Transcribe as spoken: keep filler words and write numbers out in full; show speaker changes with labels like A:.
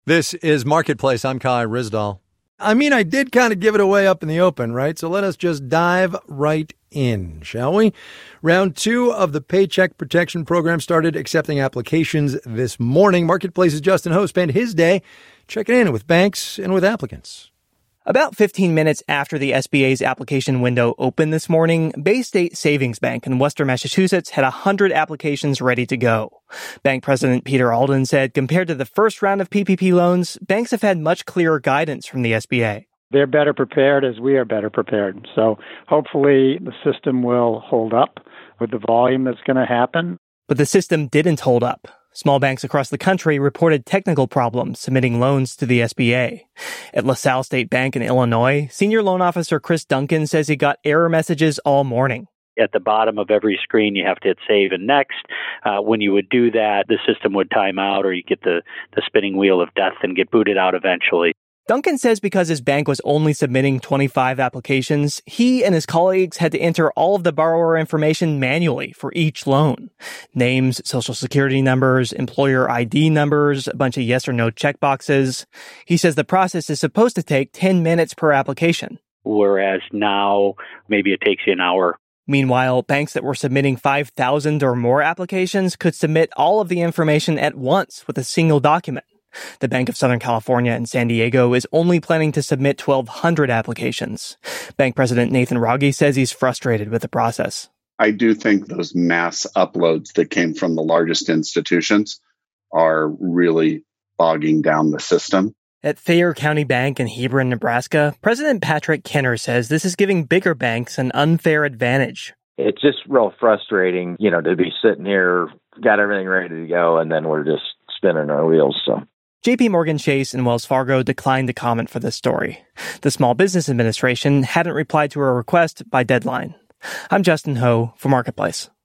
A: This is Marketplace. I'm Kai Ryssdal. I mean, I did kind of give it away up in the open, right? So let us just dive right in, shall we? Round two of the Paycheck Protection Program started accepting applications this morning. Marketplace's Justin Ho spent his day checking in with banks and with applicants.
B: About fifteen minutes after the S B A's application window opened this morning, Bay State Savings Bank in Western Massachusetts had one hundred applications ready to go. Bank President Peter Alden said compared to the first round of P P P loans, banks have had much clearer guidance from the S B A.
C: They're better prepared as we are better prepared. So hopefully the system will hold up with the volume that's going to happen.
B: But the system didn't hold up. Small banks across the country reported technical problems submitting loans to the S B A. At LaSalle State Bank in Illinois, Senior Loan Officer Chris Duncan says he got error messages all morning.
D: At the bottom of every screen, you have to hit save and next. Uh, when you would do that, the system would time out or you get the, the spinning wheel of death and get booted out eventually.
B: Duncan says because his bank was only submitting twenty-five applications, he and his colleagues had to enter all of the borrower information manually for each loan. Names, social security numbers, employer I D numbers, a bunch of yes or no checkboxes. He says the process is supposed to take ten minutes per application.
D: Whereas now, maybe it takes you an hour.
B: Meanwhile, banks that were submitting five thousand or more applications could submit all of the information at once with a single document. The Bank of Southern California in San Diego is only planning to submit twelve hundred applications. Bank President Nathan Rogge says he's frustrated with the process.
E: I do think those mass uploads that came from the largest institutions are really bogging down the system.
B: At Thayer County Bank in Hebron, Nebraska, President Patrick Kenner says this is giving bigger banks an unfair advantage.
F: It's just real frustrating, you know, to be sitting here, got everything ready to go, and then we're just spinning our wheels, so.
B: J P Morgan Chase and Wells Fargo declined to comment for this story. The Small Business Administration hadn't replied to a request by deadline. I'm Justin Ho for Marketplace.